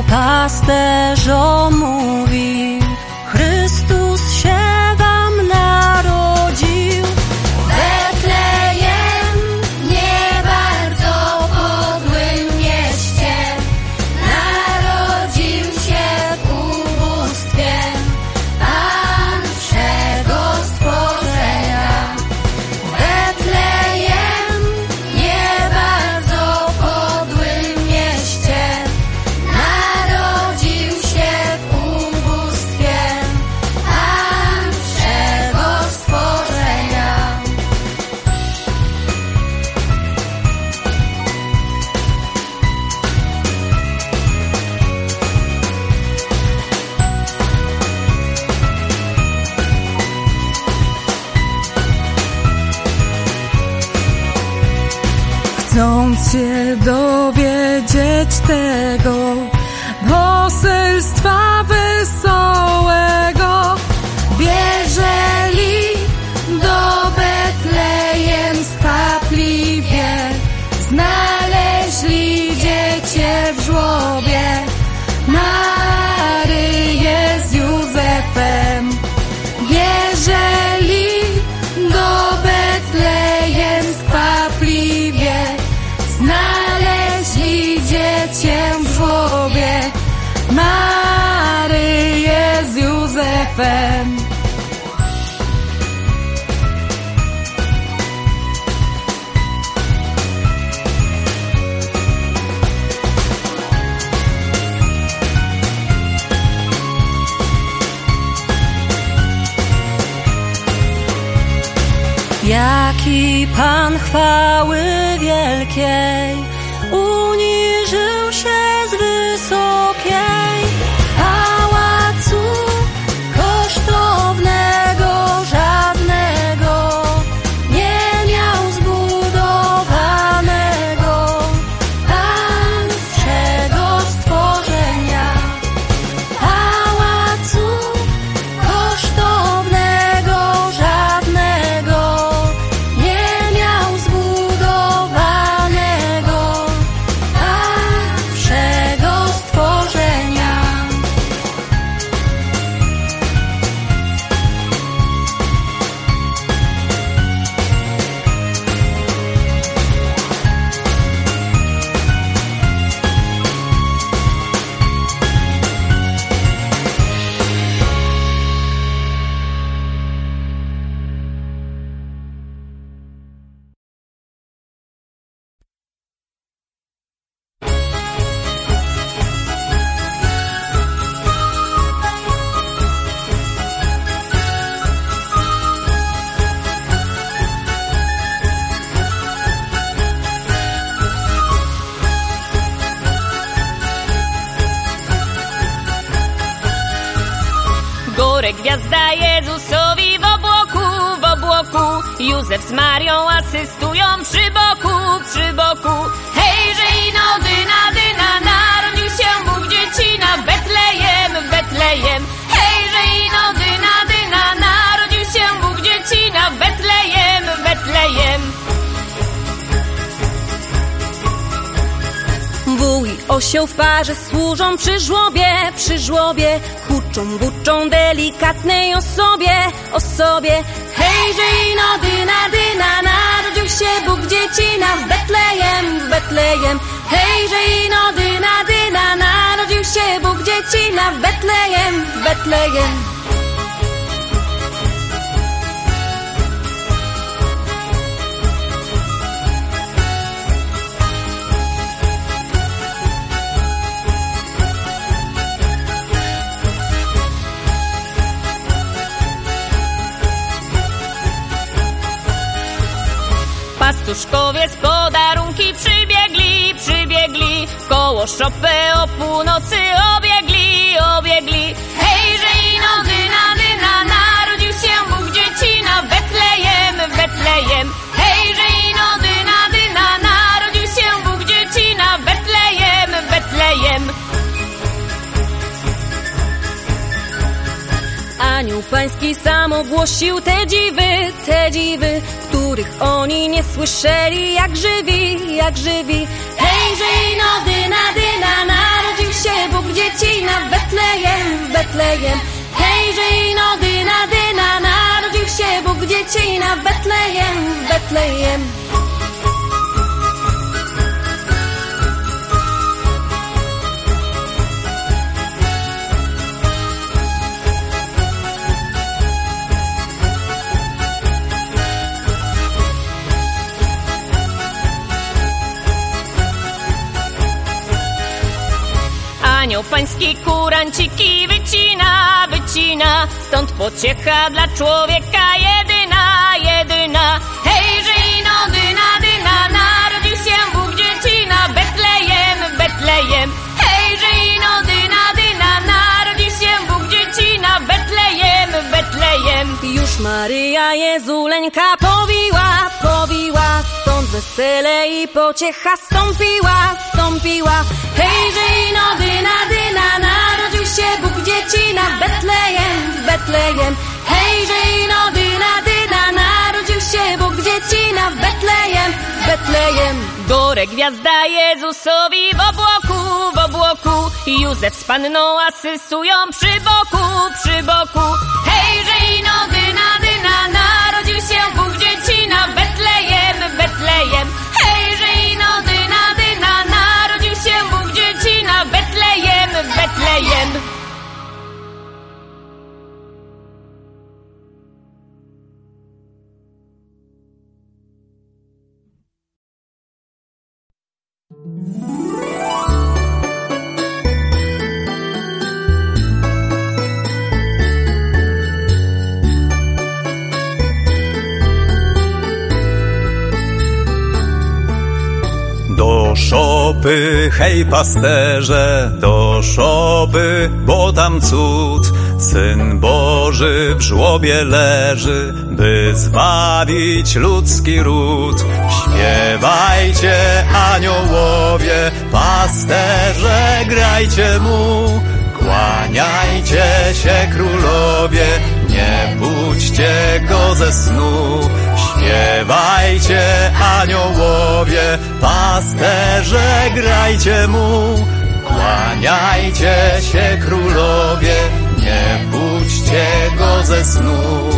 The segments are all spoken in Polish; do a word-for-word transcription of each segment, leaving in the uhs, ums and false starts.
do pasterzom mówił: Chrystus się wam narodził. Betlejem, nie bardzo podłym mieście, narodził się w ubóstwie Pan wszego stworzenia. Betlejem, nie bardzo podłym mieście, narodził się w ubóstwie Pan wszego stworzenia. Chcąc się dowiedzieć tego poselstwa wesołego, bierzeli do Betlejem skwapliwie, znaleźli dziecię w żłobie, Maryję z Józefem. Bierzeli do Betlejem skwapliwie, znaleźli dziecię w żłobie, Maryję z Józefem. Jaki Pan chwały wielkiej uniżył się z wysokiej pałacu kosztownego, żadnego nie miał zbudowanego. Pan wszego stworzenia pałacu kosztownego, żadnego nie miał zbudowanego. Pan wszego stworzenia. Górę gwiazda Jezusowi w obłoku, w obłoku. Józef z Marią asystują przy boku, przy boku. Hejże ino, dyna, dyna, narodził się Bóg dziecina w Betlejem, w Betlejem. Hejże ino, dyna, dyna, narodził się Bóg dziecina w Betlejem, w Betlejem. Wół i osioł w parze służą przy żłobie, przy żłobie. Huczą, buczą delikatnej osobie, osobie. Hejże ino, dyna, dyna, narodził się Bóg dziecina w Betlejem, w Betlejem. Hejże ino, dyna, dyna, narodził się Bóg dziecina w Betlejem, w Betlejem. Pastuszkowie z podarunki przybiegli, przybiegli. Koło szopę o północy obiegli, obiegli. Hejże ino, dyna, dyna, narodził się Bóg dziecina w Betlejem, w Betlejem. Hejże ino, dyna, dyna, narodził się Bóg dziecina w Betlejem, w Betlejem. Anioł pański sam ogłosił te dziwy, te dziwy, których oni nie słyszeli, jak żywi, jak żywi. Hejże ino, dyna, dyna, narodził się Bóg dzieci na Betlejem, w Betlejem. Hejże ino dyna dyna, narodził się Bóg dzieci na Betlejem, w Betlejem. Anioł pański kuranciki wycina, wycina, stąd pociecha dla człowieka jedyna, jedyna. Hejże ino dyna dyna, narodził się Bóg dzieci na Betlejem, Betlejem. Hejże ino dyna dyna, narodził się Bóg dzieci na Betlejem, Betlejem. Już Maryja Jezuleńka powiła, powiła, stąd wesele i pociecha stąpiła, stąpiła. Hejże ino dyna dyna, narodził się Bóg dzieci na Betlejem, w Betlejem. Hejże ino dyna dyna, narodził się Bóg dzieci na Betlejem, w Betlejem. Górę gwiazda Jezusowi w obłoku, w obłoku. Józef z panną asystują przy boku, przy boku. Hejże ino dyna dyna, narodził się Bóg dzieci na Betlejem, Betlejem. Hejże ino dyna dyna, narodził się Bóg dzieci na Betlejem, Betlejem. Do szopy, hej pasterze, do szopy, bo tam cud. Syn Boży w żłobie leży, by zbawić ludzki ród. Śpiewajcie, aniołowie, pasterze, grajcie mu. Kłaniajcie się, królowie, nie budźcie go ze snu. Śpiewajcie, aniołowie, pasterze, grajcie mu. Kłaniajcie się, królowie, nie budźcie go ze snu.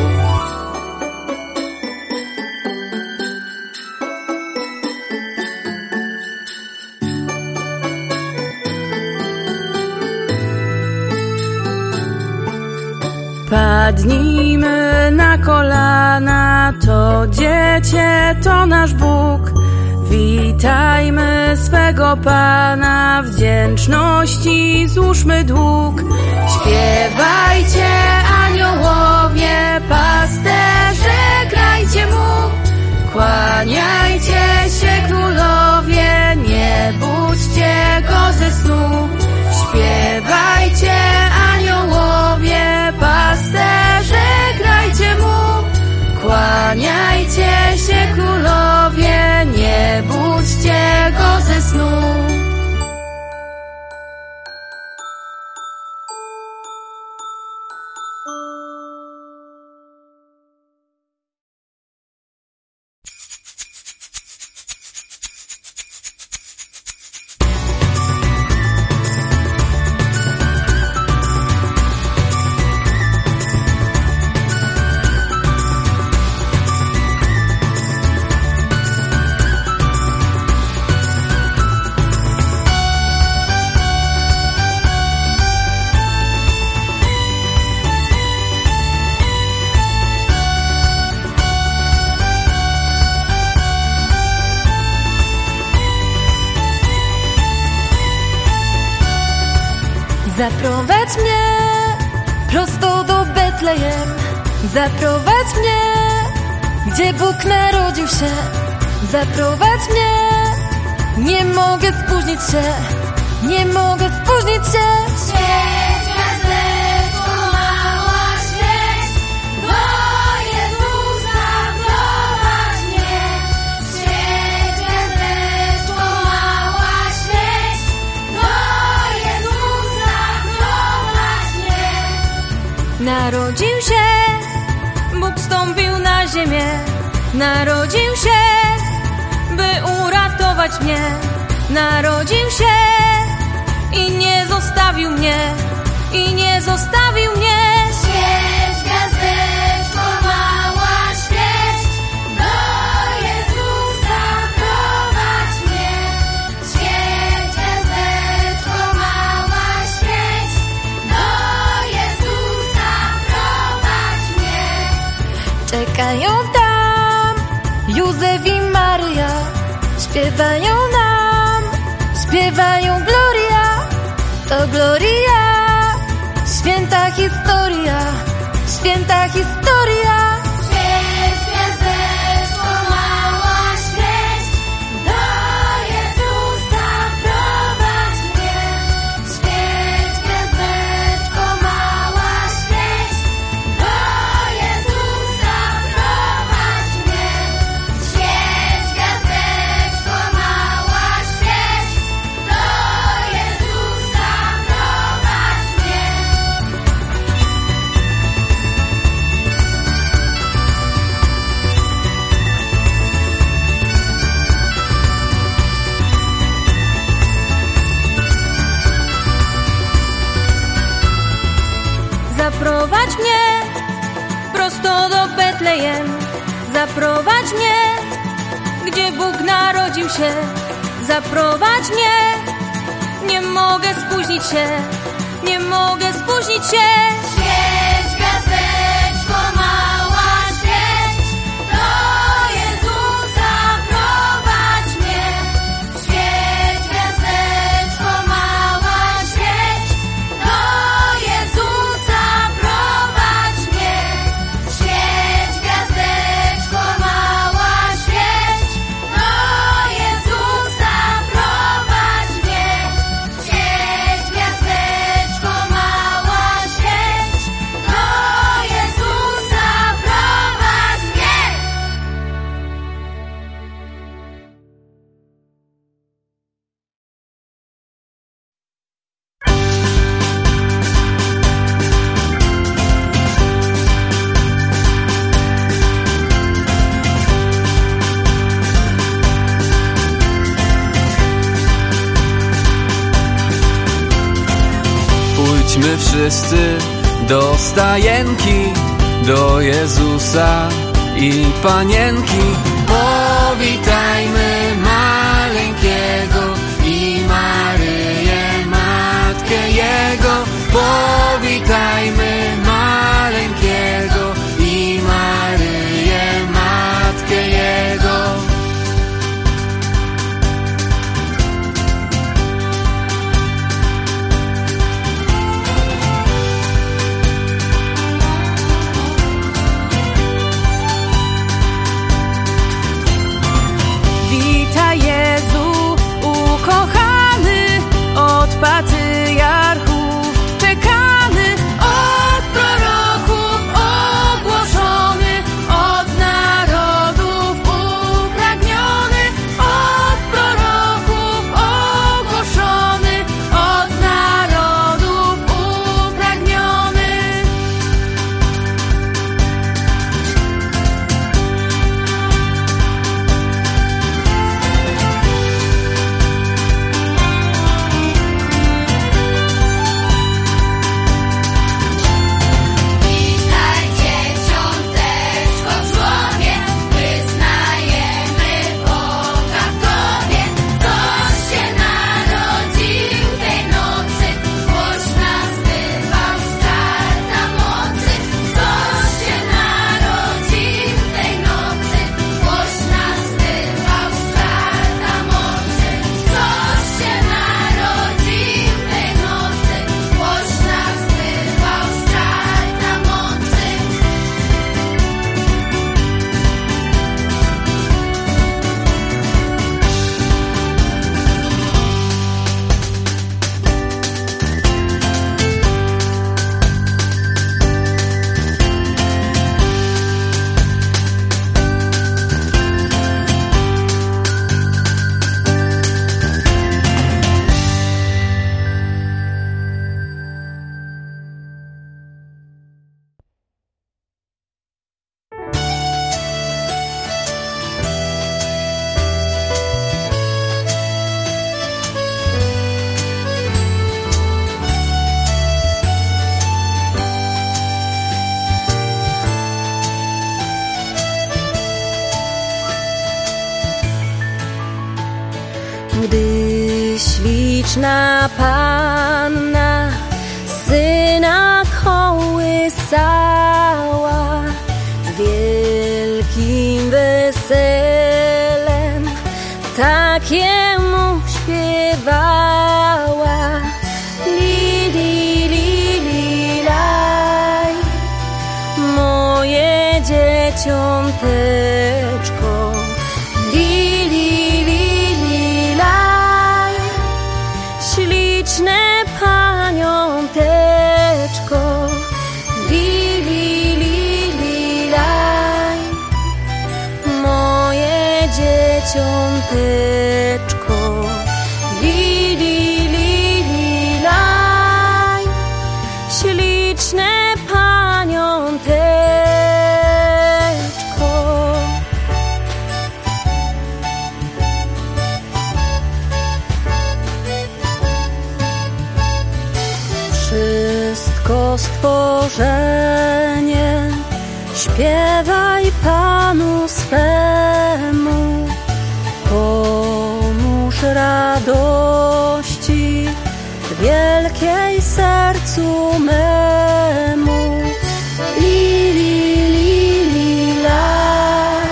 Padnijmy na kolana, to dziecię, to nasz Bóg. Witajmy swego Pana, wdzięczności złóżmy dług. Śpiewajcie, aniołowie, pasterze, grajcie mu. Kłaniajcie się, królowie, nie budźcie go ze snu. Śpiewajcie, aniołowie, pasterze, grajcie mu. Kłaniajcie się, królowie, nie budźcie go ze snu. Zaprowadź mnie prosto do Betlejem. Zaprowadź mnie, gdzie Bóg narodził się. Zaprowadź mnie, nie mogę spóźnić się. Nie mogę spóźnić się. Świeć gwiazdeczko mała, świeć, do Jezusa prowadź mnie. Świeć gwiazdeczko mała, świeć, do Jezusa prowadź mnie. Narodził się, Bóg wstąpił na ziemię. Narodził się, by uratować mnie. Narodził się i nie zostawił mnie, i nie zostawił mnie. Świeć, gwiazdeczko mała, świeć, do Jezusa prowadź mnie. Świeć, gwiazdeczko mała, świeć, do Jezusa prowadź mnie. Czekają tam Józef i Maria, śpiewają nam, śpiewają Gloria, to Gloria. Święta historia, święta historia. Świeć, gwiazdeczko mała, świeć, do Jezusa prowadź mnie. Świeć, gwiazdeczko mała, świeć, do Jezusa prowadź mnie. Świeć, gwiazdeczko mała, świeć, do Jezusa prowadź mnie. Zaprowadź mnie prosto do Betlejem, zaprowadź mnie, gdzie Bóg narodził się. Zaprowadź mnie, nie mogę spóźnić się, nie mogę spóźnić się. Świeć, gwiazdeczko mała, świeć, do Jezusa prowadź mnie. Świeć, gwiazdeczko mała, świeć, do Jezusa prowadź mnie. Świeć, gwiazdeczko mała, świeć, do Jezusa prowadź mnie. Świeć, gwiazdeczko mała, świeć, do Jezusa prowadź mnie. Pójdźmy wszyscy do stajenki, do Jezusa i Panienki. Powitajmy maleńkiego i Maryję, Matkę Jego. Powitajmy maleńkiego i Maryję, Matkę Jego. śliczna panna syna kołysała, wielkim weselem takiemu śpiewała. Li, li, li, li, laj, moje dzieciąteczko. Li, li, li, li, laj, śliczne paniąteczko. Li, li, li, li, laj, moje dzieciąteczko. Li, li, li, li, laj, śliczne paniąteczko. Wszystko stworzenie śpiewaj Panu swemu, pomóż radości wielkiej sercu memu. Li, li, li, li, laj,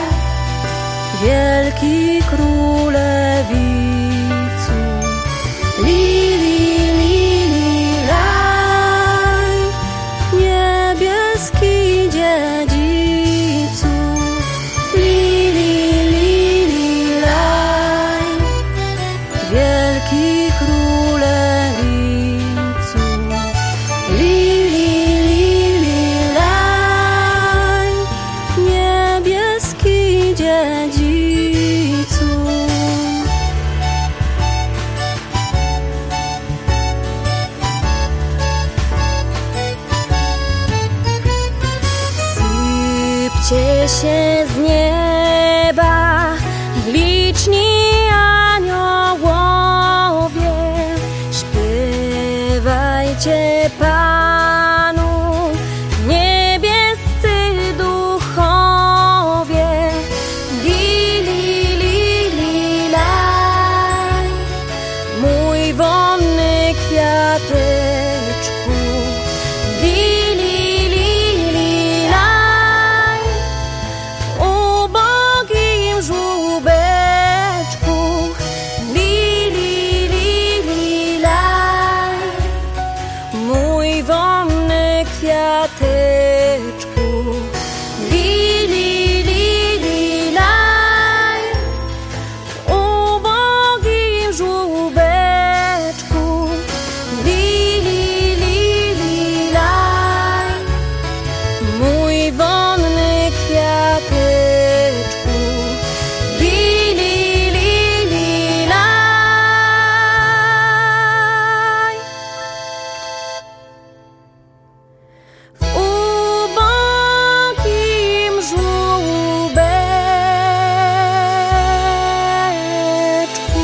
wielki królewicu. Li, li, li, li, laj, niebieski dziedzicu. Li, li, li, li, laj, wielki królewicu. Li, li, li, li, laj, niebieski dziedzicu. Sypcie się z nieba liczni aniołowie, śpiewajcie Panu niebiescy duchowie. Li, li, li, li, laj, mój wonny kwiateczku. Li, li, li, li, laj, w ubogim żłóbeczku. Li, li, li, li, laj, mój wonny kwiateczku. Li, li, li, li, laj, w ubogim żłóbeczku. Li, li, li, li, laj, mój wonny kwiateczku. Li, li, li, li, laj, w ubogim żłóbeczku.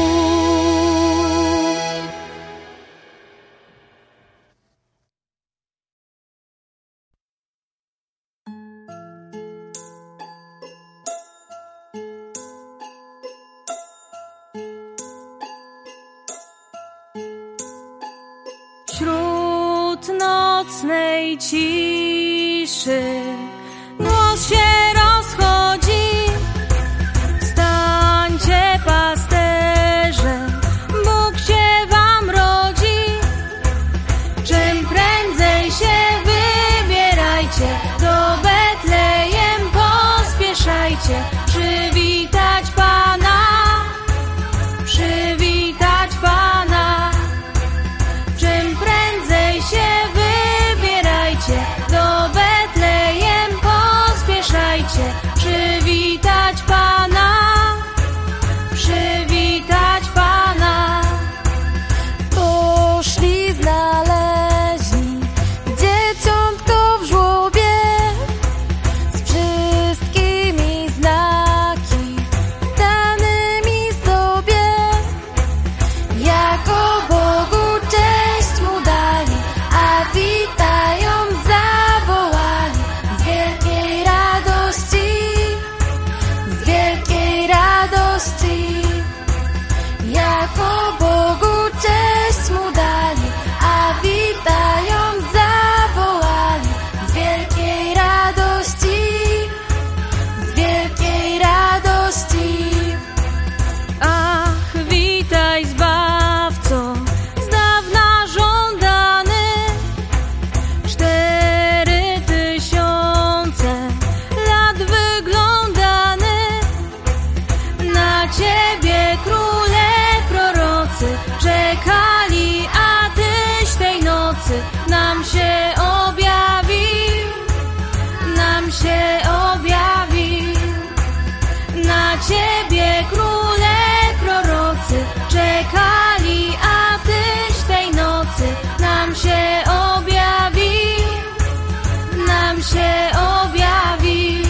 Wśród nocnej ciszy głos się rozchodzi. Stańcie, pasterze, Bóg się wam rodzi. Czym prędzej się wybierajcie, do Betlejem pospieszajcie. Przywitać Pana, przywitać Pana. Czym prędzej się wybierajcie, do Betlejem pospieszajcie. nocy nam się objawił, nam się objawił. Na Ciebie króle prorocy czekali, a Tyś tej nocy nam się objawił, nam się objawił.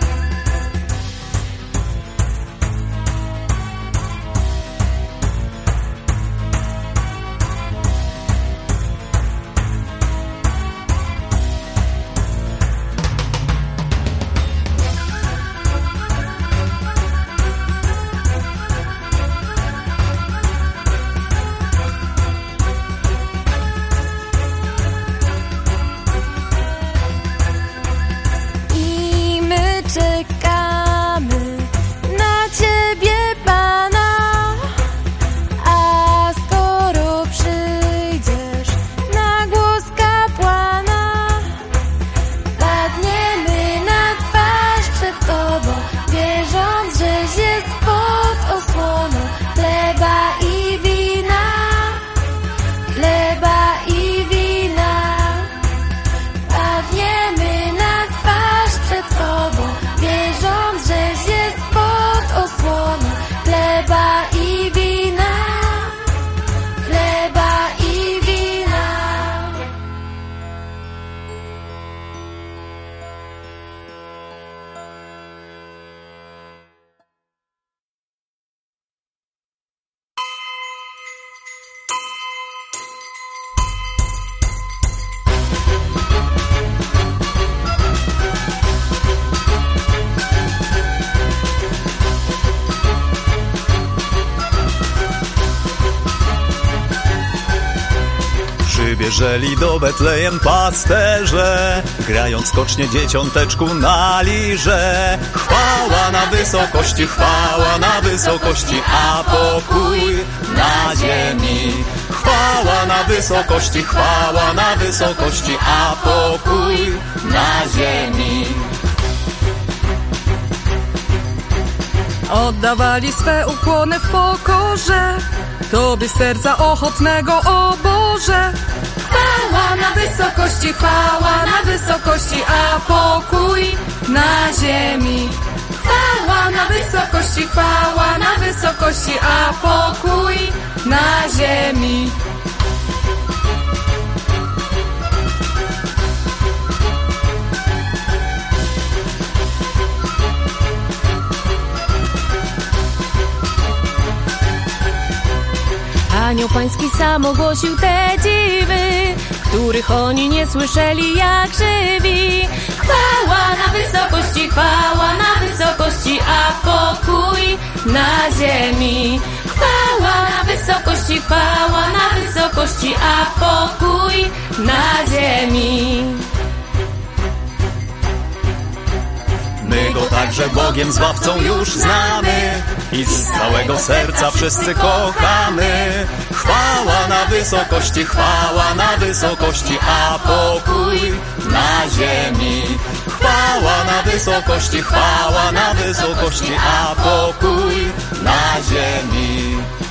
Czekamy na Ciebie, Pana, a skoro przyjdziesz na głos kapłana, padniemy na twarz przed Tobą, wierząc, żeś jest pod osłoną chleba i wina, chleba i wina. Padniemy na twarz przed Tobą, wierząc, żeś jest pod osłoną chleba i wina, chleba i wina. Przybieżeli do Betlejem pasterze, grając skocznie dzieciąteczku na lirze. Chwała na wysokości, chwała na wysokości, a pokój na ziemi. Chwała na wysokości, chwała na wysokości, a pokój na ziemi. Oddawali swe ukłony w pokorze Tobie serca ochotnego, o Boże. Chwała na wysokości, chwała na wysokości, a pokój na ziemi. Chwała na wysokości, chwała na wysokości, a pokój na ziemi. Anioł Pański sam ogłosił te dziwy, których oni nie słyszeli jak żywi. Chwała na wysokości, chwała na wysokości, a pokój na ziemi. Chwała na wysokości, chwała na wysokości, a pokój na ziemi. My Go także Bogiem Zbawcą już znamy i z całego serca wszyscy kochamy. Chwała na wysokości, chwała na wysokości, a pokój na ziemi. Chwała na wysokości, chwała na wysokości, a pokój na ziemi.